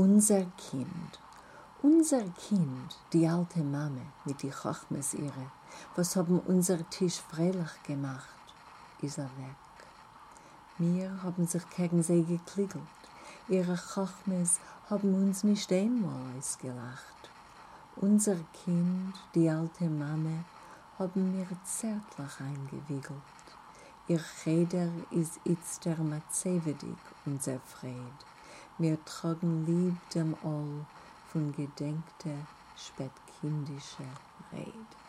Unser Kind, die alte Mame mit die Chachmes ihre, was haben unser Tisch freilich gemacht, ist weg. Wir haben sich gegen sie gekliegelt, ihre Chachmes haben uns nicht einmal ausgelacht. Unser Kind, die alte Mame, haben wir zärtlich eingewiegelt. Ihr Cheder ist jetzt der Matzevedig, unser Fried. Wir tragen lieb dem All von gedenkte, spätkindische Red.